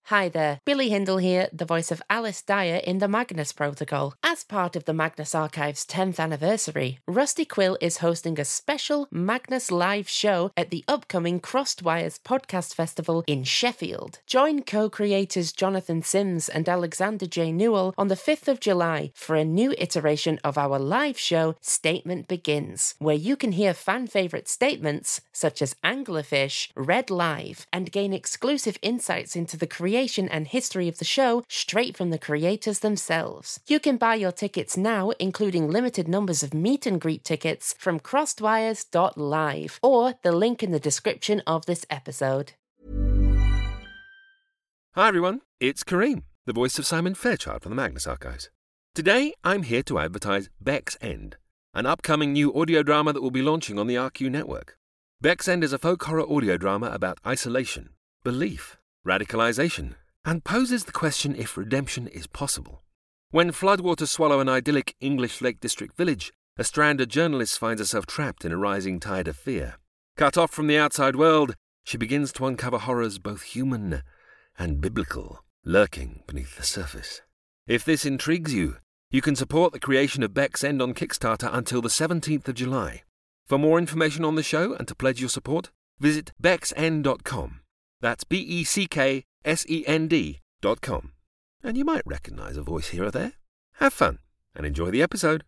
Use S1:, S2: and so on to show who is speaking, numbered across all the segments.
S1: Hi there, Billy Hindle here, the voice of Alice Dyer in the Magnus Protocol. As part of the Magnus Archive's 10th anniversary, Rusty Quill is hosting a special Magnus live show at the upcoming Crossed Wires Podcast Festival in Sheffield. Join co-creators Jonathan Sims and Alexander J. Newell on the 5th of July for a new iteration of our live show, Statement Begins, where you can hear fan-favourite statements such as Anglerfish read live and gain exclusive insights into the creation and history of the show straight from the creators themselves. You can buy your tickets now, including limited numbers of meet and greet tickets from crossedwires.live or the link in the description of this episode.
S2: Hi everyone, it's Kareem, the voice of Simon Fairchild from the Magnus Archives. Today I'm here to advertise Beck's End, an upcoming new audio drama that will be launching on the RQ network. Beck's End is a folk horror audio drama about isolation, belief, radicalization, and poses the question if redemption is possible. When floodwaters swallow an idyllic English Lake District village, a stranded journalist finds herself trapped in a rising tide of fear. Cut off from the outside world, she begins to uncover horrors both human and biblical, lurking beneath the surface. If this intrigues you, you can support the creation of Beck's End on Kickstarter until the 17th of July. For more information on the show and to pledge your support, visit becksend.com. That's BECKSEND.com. And you might recognise a voice here or there. Have fun and enjoy the episode.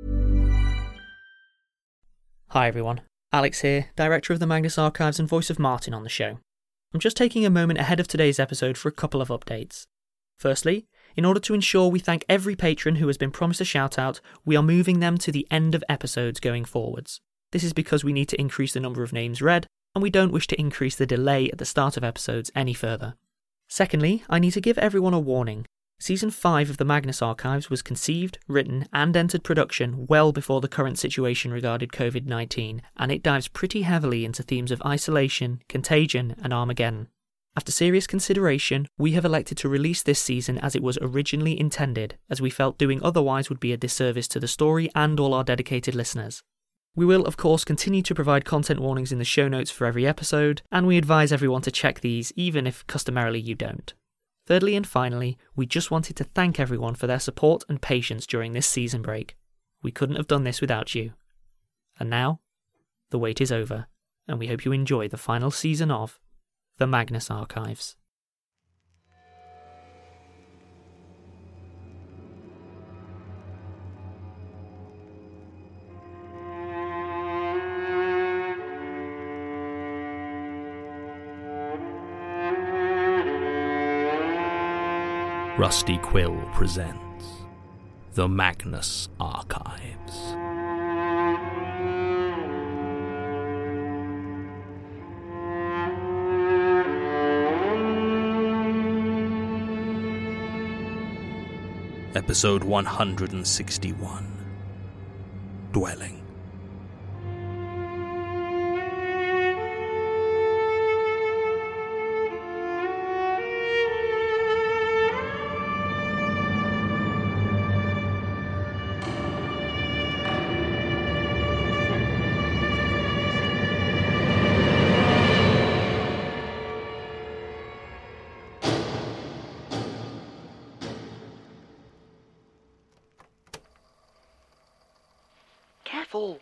S3: Hi everyone, Alex here, Director of the Magnus Archives and voice of Martin on the show. I'm just taking a moment ahead of today's episode for a couple of updates. Firstly, in order to ensure we thank every patron who has been promised a shout-out, we are moving them to the end of episodes going forwards. This is because we need to increase the number of names read, and we don't wish to increase the delay at the start of episodes any further. Secondly, I need to give everyone a warning. Season 5 of the Magnus Archives was conceived, written, and entered production well before the current situation regarding COVID-19, and it dives pretty heavily into themes of isolation, contagion, and Armageddon. After serious consideration, we have elected to release this season as it was originally intended, as we felt doing otherwise would be a disservice to the story and all our dedicated listeners. We will, of course, continue to provide content warnings in the show notes for every episode, and we advise everyone to check these, even if customarily you don't. Thirdly and finally, we just wanted to thank everyone for their support and patience during this season break. We couldn't have done this without you. And now, the wait is over, and we hope you enjoy the final season of The Magnus Archives. Rusty Quill presents The Magnus Archives. Episode 161, Dwelling.
S4: Careful.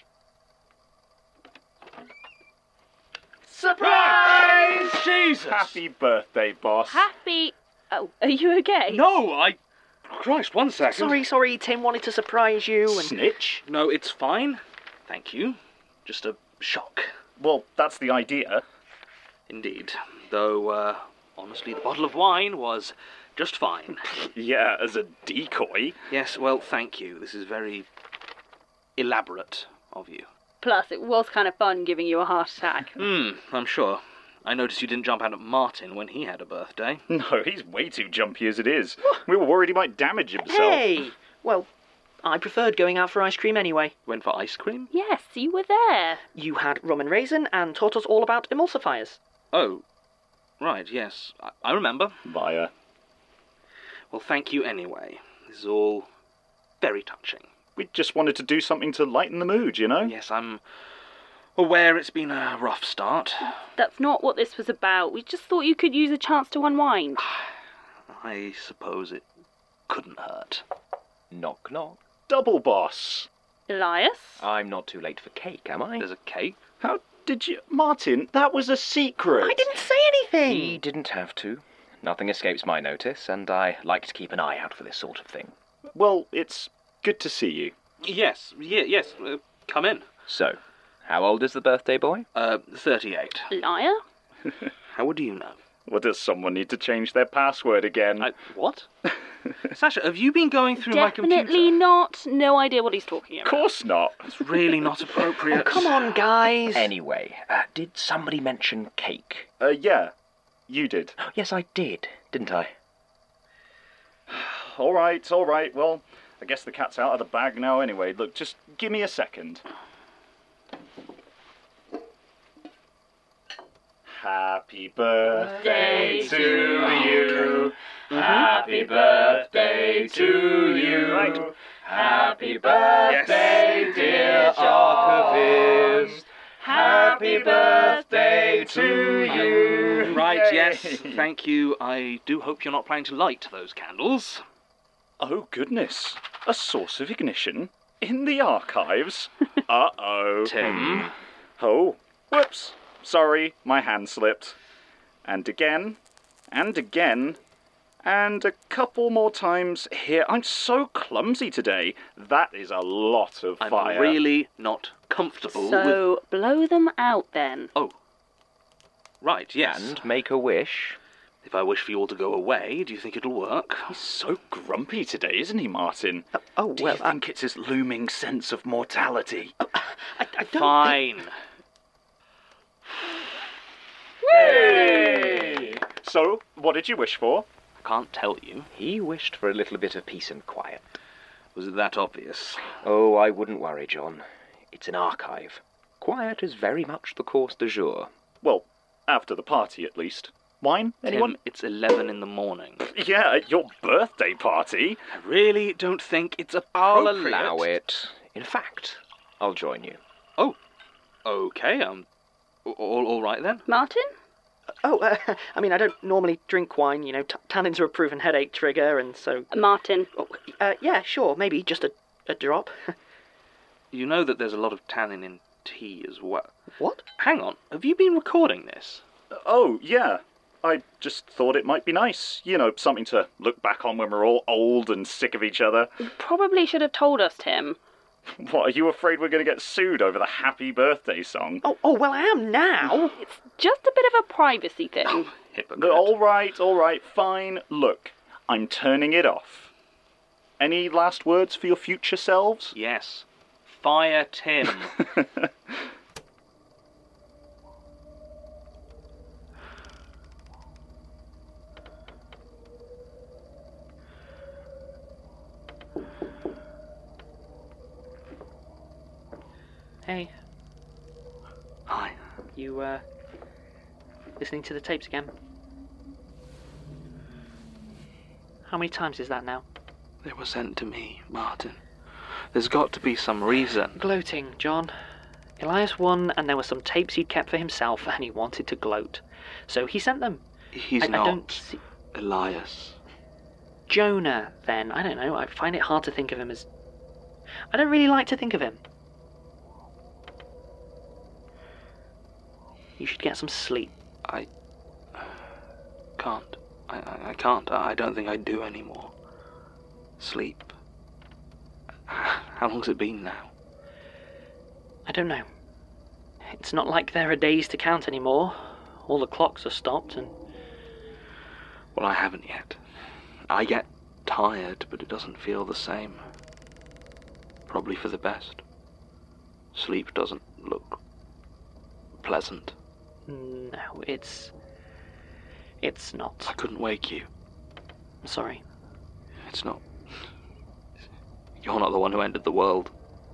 S5: Surprise! Jesus!
S6: Happy birthday, boss.
S4: Happy... Oh, are you okay?
S5: No, Christ, 1 second.
S4: Sorry, Tim wanted to surprise you and...
S6: Snitch?
S5: No, it's fine. Thank you. Just a shock.
S6: Well, that's the idea.
S5: Indeed. Though, honestly, the bottle of wine was just fine.
S6: Yeah, as a decoy.
S5: Yes, well, thank you. This is very elaborate of you.
S7: Plus, it was kind of fun giving you a heart attack.
S5: I'm sure. I noticed you didn't jump out at Martin when he had a birthday.
S6: No, he's way too jumpy as it is. We were worried he might damage himself.
S4: Hey! Well, I preferred going out for ice cream anyway.
S5: Went for ice cream?
S7: Yes, you were there.
S4: You had rum and raisin and taught us all about emulsifiers.
S5: Oh, right, yes. I remember.
S6: Liar.
S5: Well, thank you anyway. This is all very touching.
S6: We just wanted to do something to lighten the mood, you know?
S5: Yes, I'm aware it's been a rough start.
S7: That's not what this was about. We just thought you could use a chance to unwind.
S5: I suppose it couldn't hurt.
S8: Knock, knock.
S6: Double boss.
S7: Elias?
S8: I'm not too late for cake, am I?
S5: There's a cake.
S6: How did you... Martin, that was a secret.
S4: I didn't say anything!
S8: He didn't have to. Nothing escapes my notice, and I like to keep an eye out for this sort of thing.
S6: Well, it's good to see you.
S5: Yes. Come in.
S8: So, how old is the birthday boy?
S5: 38.
S7: Liar?
S5: How would you know?
S6: Well, does someone need to change their password again?
S5: What? Sasha, have you been going through my computer?
S7: Definitely not. No idea what he's talking
S6: Of
S7: about.
S6: course not.
S5: It's really not appropriate.
S4: Come on, guys.
S8: Anyway, did somebody mention cake?
S6: Yeah, you did.
S8: Yes, I did, didn't I?
S6: All right. Well, I guess the cat's out of the bag now anyway. Look, just give me a second. Happy birthday to you. Happy birthday to you.
S8: Right.
S6: Happy birthday, dear archivist. Happy birthday to you.
S5: Right,
S6: Yay.
S5: yes, thank you. I do hope you're not planning to light those candles.
S6: Oh, goodness. A source of ignition in the archives? Uh-oh.
S5: Tim.
S6: Oh, whoops. Sorry, my hand slipped. And again, and again, and a couple more times here. I'm so clumsy today. That is a lot of
S5: I'm
S6: fire.
S5: really not comfortable with...
S7: So, blow them out then.
S5: Oh. Right, yes.
S8: And make a wish.
S5: If I wish for you all to go away, do you think it'll work?
S6: He's so grumpy today, isn't he, Martin?
S4: Oh,
S6: Do
S4: well,
S6: you think it's his looming sense of mortality?
S4: I don't
S5: Fine.
S6: Hey! So, what did you wish for?
S5: I can't tell you.
S8: He wished for a little bit of peace and quiet.
S5: Was it that obvious?
S8: Oh, I wouldn't worry, John. It's an archive. Quiet is very much the course du jour.
S6: Well, after the party, at least. Wine? Anyone?
S5: Tim, it's 11 in the morning.
S6: Yeah, at your birthday party.
S5: I really don't think it's
S8: I'll
S5: appropriate.
S8: allow it. In fact, I'll join you.
S5: Oh, okay, all right then.
S7: Martin?
S4: Oh, I mean, I don't normally drink wine, you know, tannins are a proven headache trigger, and so...
S7: Martin.
S4: Oh, yeah, sure, maybe just a drop.
S5: You know that there's a lot of tannin in tea as well.
S4: What?
S5: Hang on, have you been recording this?
S6: Oh, yeah. I just thought it might be nice. You know, something to look back on when we're all old and sick of each other.
S7: You probably should have told us, Tim.
S6: What, are you afraid we're going to get sued over the happy birthday song?
S4: Oh, well, I am now.
S7: It's just a bit of a privacy thing.
S5: Hypocrite.
S6: All right, fine. Look, I'm turning it off. Any last words for your future selves?
S5: Yes. Fire Tim.
S4: Hey,
S5: Hi.
S4: you, listening to the tapes again? How many times is that now?
S5: They were sent to me, Martin. There's got to be some reason.
S4: Gloating, John. Elias won, and there were some tapes he'd kept for himself, and he wanted to gloat. So he sent them.
S5: He's
S4: I
S5: not
S4: don't see...
S5: Elias.
S4: Jonah, then. I don't know, I find it hard to think of him as... I don't really like to think of him. You should get some sleep.
S5: I can't. I can't. I don't think I do anymore. Sleep. How long's it been now?
S4: I don't know. It's not like there are days to count anymore. All the clocks are stopped and...
S5: Well, I haven't yet. I get tired, but it doesn't feel the same. Probably for the best. Sleep doesn't look pleasant.
S4: No, it's not.
S5: I couldn't wake you.
S4: I'm sorry.
S5: It's not... You're not the one who ended the world.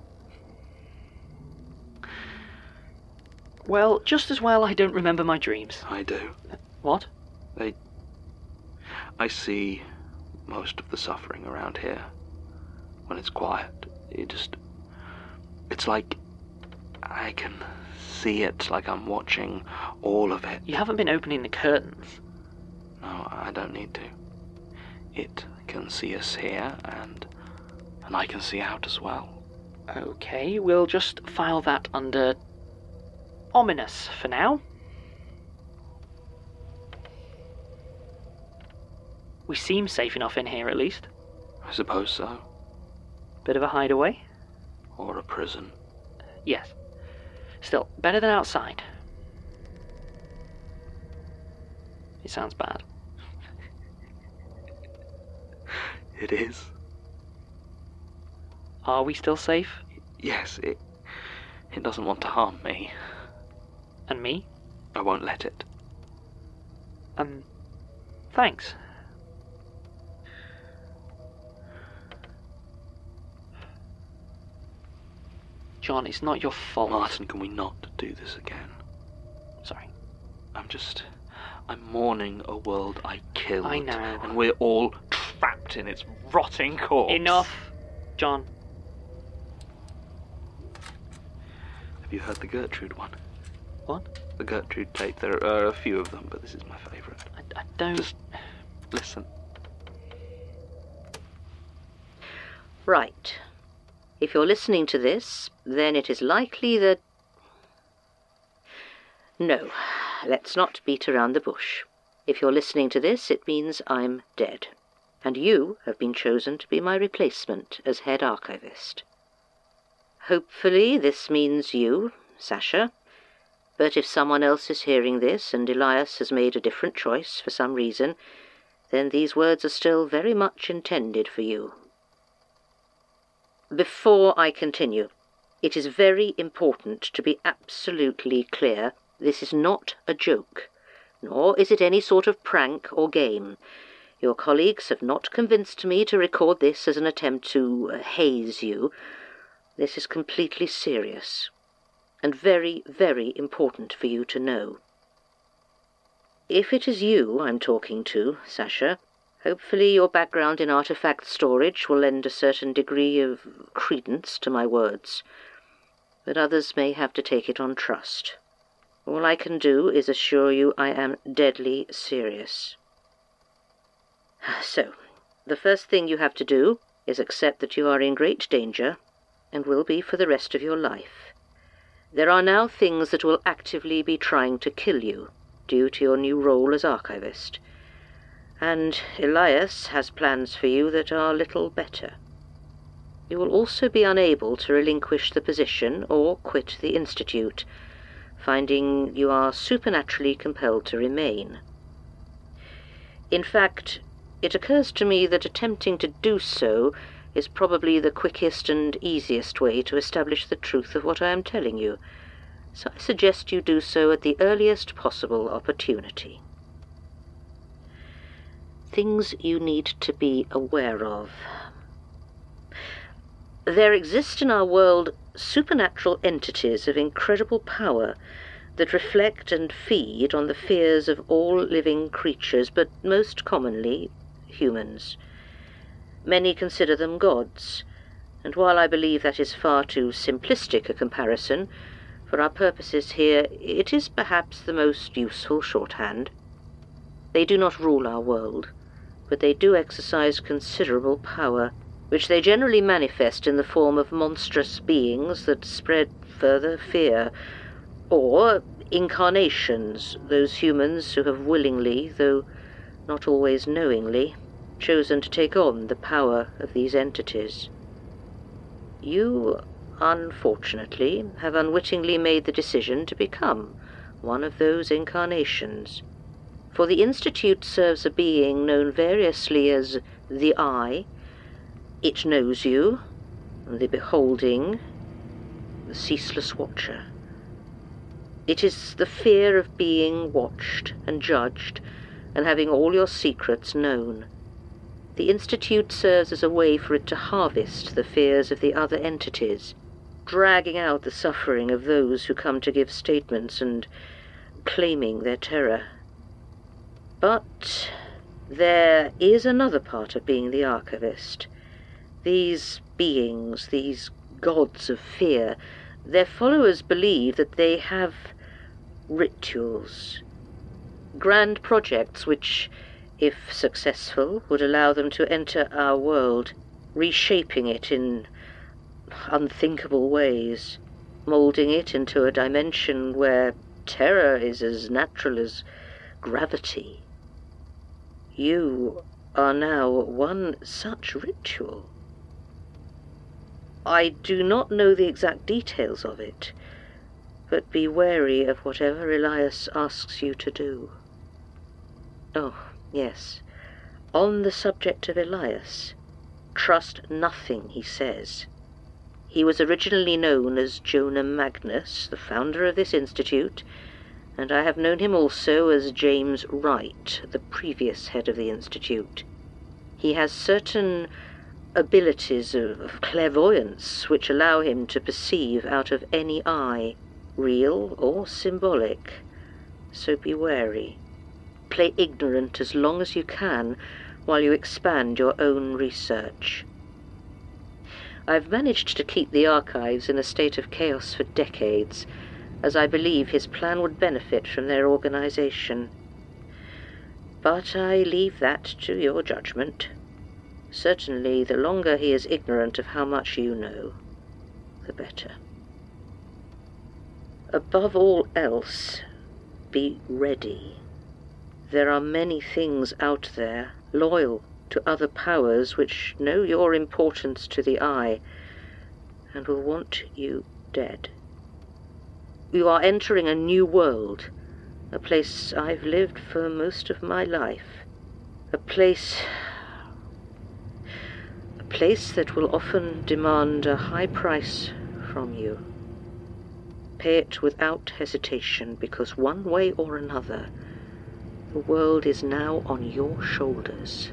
S4: Well, just as well I don't remember my dreams.
S5: I do.
S4: What?
S5: I see most of the suffering around here. When it's quiet, it's like I can see it, like I'm watching all of it.
S4: You haven't been opening the curtains.
S5: No, I don't need to. It can see us here, and I can see out as well.
S4: Okay, we'll just file that under ominous for now. We seem safe enough in here, at least.
S5: I suppose so.
S4: Bit of a hideaway.
S5: Or a prison.
S4: Yes. Still, better than outside. It sounds bad.
S5: It is.
S4: Are we still safe?
S5: Yes, it doesn't want to harm me.
S4: And me?
S5: I won't let it.
S4: Thanks. John, it's not your fault.
S5: Martin, can we not do this again?
S4: Sorry.
S5: I'm mourning a world I killed.
S4: I know.
S5: And we're all trapped in its rotting corpse.
S4: Enough, John.
S5: Have you heard the Gertrude one?
S4: What?
S5: The Gertrude tape. There are a few of them, but this is my favourite.
S4: I don't...
S5: Just listen.
S9: Right. If you're listening to this, then it is likely that... No, let's not beat around the bush. If you're listening to this, it means I'm dead. And you have been chosen to be my replacement as head archivist. Hopefully this means you, Sasha. But if someone else is hearing this and Elias has made a different choice for some reason, then these words are still very much intended for you. Before I continue, it is very important to be absolutely clear. This is not a joke, nor is it any sort of prank or game. Your colleagues have not convinced me to record this as an attempt to haze you. This is completely serious, and very, very important for you to know. If it is you I'm talking to, Sasha, hopefully your background in artifact storage will lend a certain degree of credence to my words, but others may have to take it on trust. All I can do is assure you I am deadly serious. So, the first thing you have to do is accept that you are in great danger, and will be for the rest of your life. There are now things that will actively be trying to kill you, due to your new role as archivist. And Elias has plans for you that are little better. You will also be unable to relinquish the position or quit the Institute, finding you are supernaturally compelled to remain. In fact, it occurs to me that attempting to do so is probably the quickest and easiest way to establish the truth of what I am telling you, so I suggest you do so at the earliest possible opportunity. Things you need to be aware of. There exist in our world supernatural entities of incredible power that reflect and feed on the fears of all living creatures, but most commonly humans. Many consider them gods, and while I believe that is far too simplistic a comparison, for our purposes here it is perhaps the most useful shorthand. They do not rule our world, but they do exercise considerable power, which they generally manifest in the form of monstrous beings that spread further fear, or incarnations, those humans who have willingly, though not always knowingly, chosen to take on the power of these entities. You, unfortunately, have unwittingly made the decision to become one of those incarnations. For the Institute serves a being known variously as the Eye, it knows you, the Beholding, the Ceaseless Watcher. It is the fear of being watched and judged, and having all your secrets known. The Institute serves as a way for it to harvest the fears of the other entities, dragging out the suffering of those who come to give statements and claiming their terror. But there is another part of being the archivist. These beings, these gods of fear, their followers believe that they have rituals, grand projects which, if successful, would allow them to enter our world, reshaping it in unthinkable ways, moulding it into a dimension where terror is as natural as gravity. You are now one such ritual. I do not know the exact details of it, but be wary of whatever Elias asks you to do. Oh, yes. On the subject of Elias, trust nothing he says. He was originally known as Jonah Magnus, the founder of this institute, and I have known him also as James Wright, the previous head of the institute. He has certain abilities of clairvoyance which allow him to perceive out of any eye, real or symbolic. So be wary. Play ignorant as long as you can while you expand your own research. I've managed to keep the archives in a state of chaos for decades, as I believe his plan would benefit from their organization. But I leave that to your judgment. Certainly, the longer he is ignorant of how much you know, the better. Above all else, be ready. There are many things out there, loyal to other powers which know your importance to the eye, and will want you dead. You are entering a new world, a place I've lived for most of my life, a place that will often demand a high price from you. Pay it without hesitation, because one way or another, the world is now on your shoulders.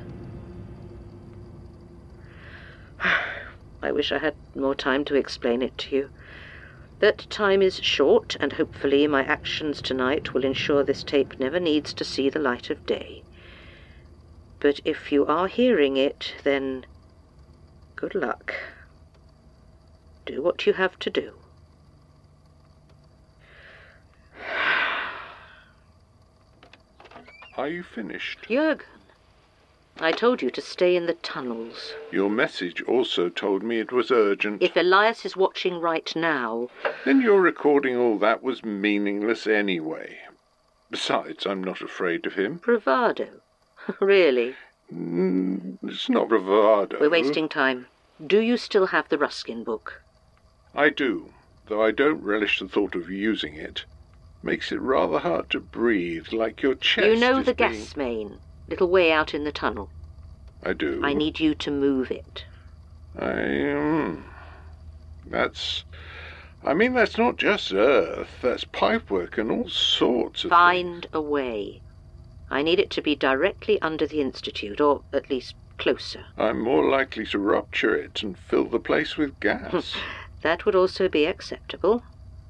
S9: I wish I had more time to explain it to you. But time is short, and hopefully my actions tonight will ensure this tape never needs to see the light of day. But if you are hearing it, then good luck. Do what you have to do.
S10: Are you finished?
S9: Jürgen, I told you to stay in the tunnels.
S10: Your message also told me it was urgent.
S9: If Elias is watching right now...
S10: Then your recording all that was meaningless anyway. Besides, I'm not afraid of him.
S9: Bravado? Really?
S10: It's not bravado.
S9: We're wasting time. Do you still have the Ruskin book?
S10: I do, though I don't relish the thought of using it. Makes it rather hard to breathe, like your chest
S9: You know
S10: is
S9: the
S10: being...
S9: gas main, little way out in the tunnel.
S10: I do.
S9: I need you to move it.
S10: That's not just earth. That's pipework and all sorts of
S9: Find a way. I need it to be directly under the Institute, or at least closer.
S10: I'm more likely to rupture it and fill the place with gas.
S9: That would also be acceptable.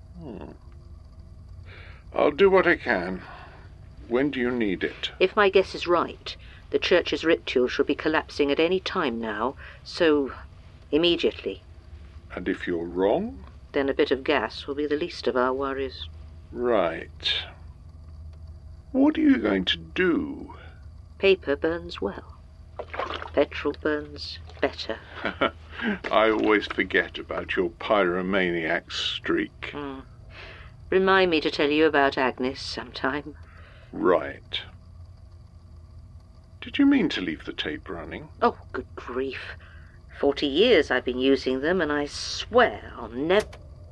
S10: I'll do what I can. When do you need it?
S9: If my guess is right, the church's ritual should be collapsing at any time now, so immediately.
S10: And if you're wrong?
S9: Then a bit of gas will be the least of our worries.
S10: Right. What are you going to do?
S9: Paper burns well. Petrol burns better.
S10: I always forget about your pyromaniac streak.
S9: Remind me to tell you about Agnes sometime.
S10: Right. Did you mean to leave the tape running?
S9: Oh, good grief. 40 years I've been using them, and I swear I'll never...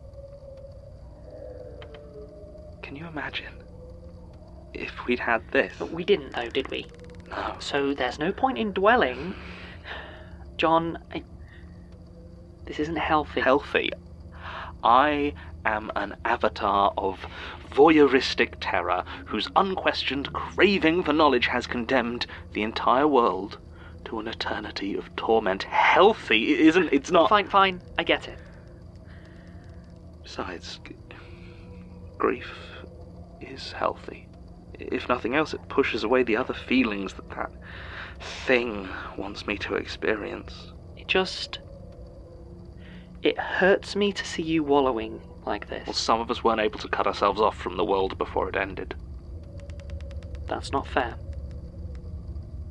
S5: Can you imagine if we'd had this?
S4: But we didn't, though, did we?
S5: No.
S4: So there's no point in dwelling. John, this isn't healthy.
S5: Healthy? I am an avatar of voyeuristic terror whose unquestioned craving for knowledge has condemned the entire world to an eternity of torment. Healthy isn't... It's not...
S4: Fine, I get it.
S5: Besides, grief is healthy. If nothing else, it pushes away the other feelings that thing wants me to experience.
S4: It hurts me to see you wallowing like this.
S5: Well, some of us weren't able to cut ourselves off from the world before it ended.
S4: That's not fair.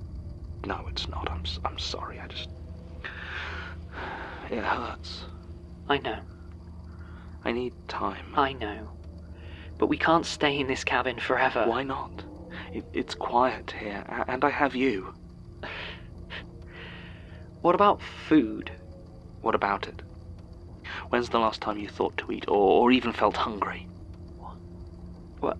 S5: No, it's not. I'm sorry. It hurts.
S4: I know.
S5: I need time.
S4: I know. But we can't stay in this cabin forever.
S5: Why not? It's quiet here, and I have you.
S4: What about food?
S5: What about it? When's the last time you thought to eat, or even felt hungry?
S4: What?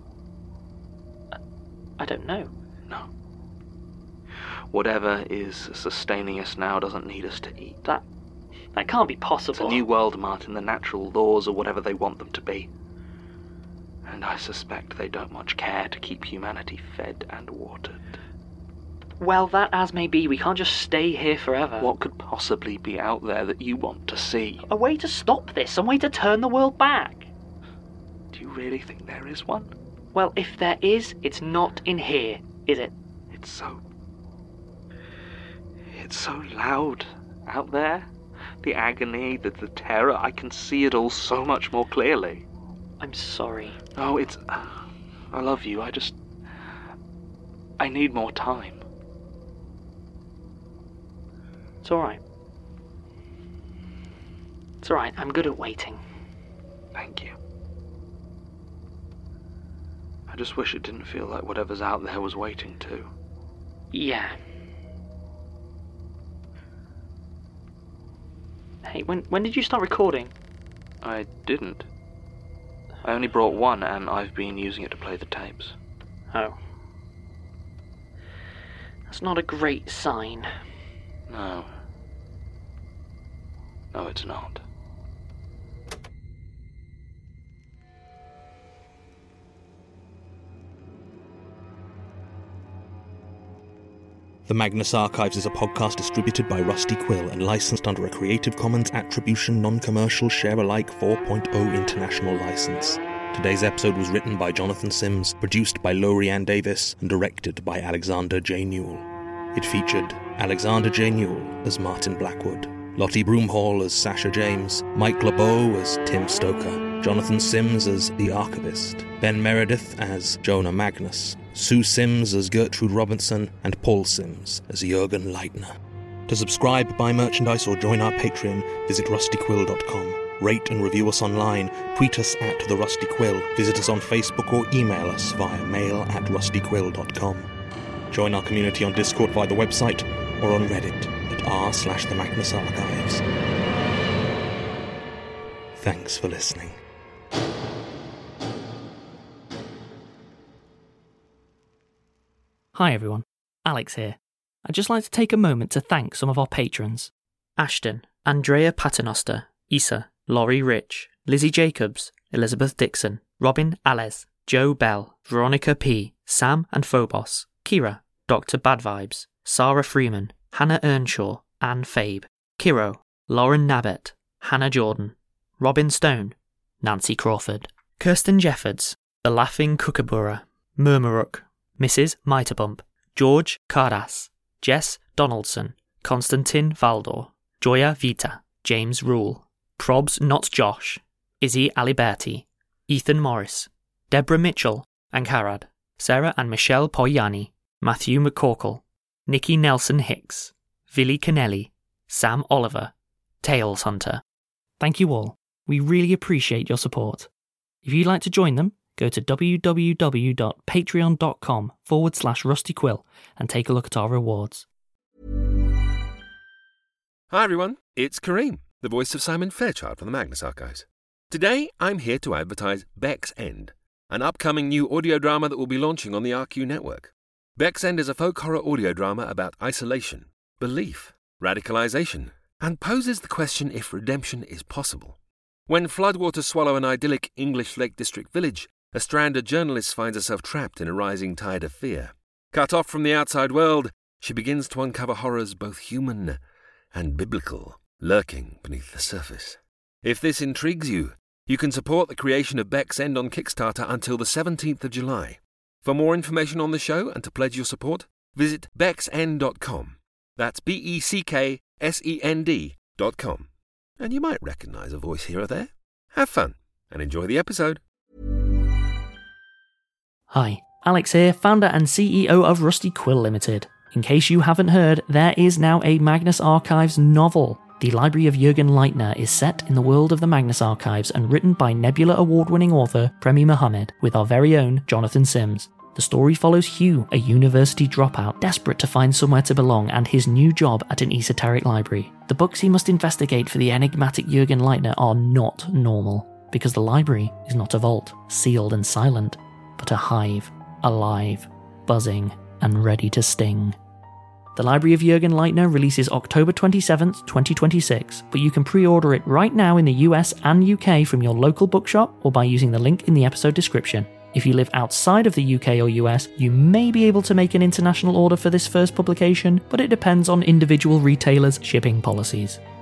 S4: I don't know.
S5: No. Whatever is sustaining us now doesn't need us to eat.
S4: That can't be possible.
S5: It's a new world, Martin. The natural laws are whatever they want them to be. And I suspect they don't much care to keep humanity fed and watered.
S4: Well, that as may be, we can't just stay here forever.
S5: What could possibly be out there that you want to see?
S4: A way to stop this, some way to turn the world back.
S5: Do you really think there is one?
S4: Well, if there is, it's not in here, is it?
S5: It's so loud out there. The agony, the terror, I can see it all so much more clearly.
S4: I'm sorry.
S5: No, I love you, I need more time.
S4: It's alright. It's alright, I'm good at waiting.
S5: Thank you. I just wish it didn't feel like whatever's out there was waiting too.
S4: Yeah. Hey, when did you start recording?
S5: I didn't. I only brought one, and I've been using it to play the tapes.
S4: Oh. That's not a great sign.
S5: No. No, it's not.
S11: The Magnus Archives is a podcast distributed by Rusty Quill and licensed under a Creative Commons Attribution Non-Commercial Share-alike 4.0 International License. Today's episode was written by Jonathan Sims, produced by Lori-Ann Davis, and directed by Alexander J. Newell. It featured Alexander J. Newell as Martin Blackwood, Lottie Broomhall as Sasha James, Mike LeBeau as Tim Stoker, Jonathan Sims as The Archivist, Ben Meredith as Jonah Magnus, Sue Sims as Gertrude Robinson, and Paul Sims as Jürgen Leitner. To subscribe, buy merchandise, or join our Patreon, visit rustyquill.com. Rate and review us online, tweet us at The Rusty Quill, visit us on Facebook, or email us via mail@rustyquill.com. Join our community on Discord via the website, or on Reddit at r/The Magnus Archives. Thanks for listening.
S3: Hi everyone, Alex here. I'd just like to take a moment to thank some of our patrons. Ashton, Andrea Paternoster, Issa, Laurie Rich, Lizzie Jacobs, Elizabeth Dixon, Robin Alez, Joe Bell, Veronica P, Sam and Phobos, Kira, Dr. Bad Vibes, Sarah Freeman, Hannah Earnshaw, Anne Fabe, Kiro, Lauren Nabbett, Hannah Jordan, Robin Stone, Nancy Crawford, Kirsten Jeffords, The Laughing Kookaburra, Murmuruk, Mrs. Mitterbump, George Cardas, Jess Donaldson, Konstantin Valdor, Joya Vita, James Rule, Probs Not Josh, Izzy Aliberti, Ethan Morris, Deborah Mitchell, Ankarad, Sarah and Michelle Poyani, Matthew McCorkle, Nikki Nelson Hicks, Villy Kennelly, Sam Oliver, Tails Hunter. Thank you all. We really appreciate your support. If you'd like to join them, go to www.patreon.com/rustyquill and take a look at our rewards.
S2: Hi everyone, it's Kareem, the voice of Simon Fairchild from the Magnus Archives. Today I'm here to advertise Beck's End, an upcoming new audio drama that will be launching on the RQ network. Beck's End is a folk horror audio drama about isolation, belief, radicalization, and poses the question if redemption is possible. When floodwaters swallow an idyllic English Lake District village, a stranded journalist finds herself trapped in a rising tide of fear. Cut off from the outside world, she begins to uncover horrors both human and biblical, lurking beneath the surface. If this intrigues you, you can support the creation of Beck's End on Kickstarter until the 17th of July. For more information on the show and to pledge your support, visit becksend.com. That's BECKSEND.com. And you might recognise a voice here or there. Have fun and enjoy the episode.
S3: Hi, Alex here, founder and CEO of Rusty Quill Limited. In case you haven't heard, there is now a Magnus Archives novel. The Library of Jürgen Leitner is set in the world of the Magnus Archives and written by Nebula Award-winning author Premi Mohammed with our very own Jonathan Sims. The story follows Hugh, a university dropout, desperate to find somewhere to belong, and his new job at an esoteric library. The books he must investigate for the enigmatic Jürgen Leitner are not normal, because the library is not a vault, sealed and silent, but a hive, alive, buzzing, and ready to sting. The Library of Jürgen Leitner releases October 27th, 2026, but you can pre-order it right now in the US and UK from your local bookshop or by using the link in the episode description. If you live outside of the UK or US, you may be able to make an international order for this first publication, but it depends on individual retailers' shipping policies.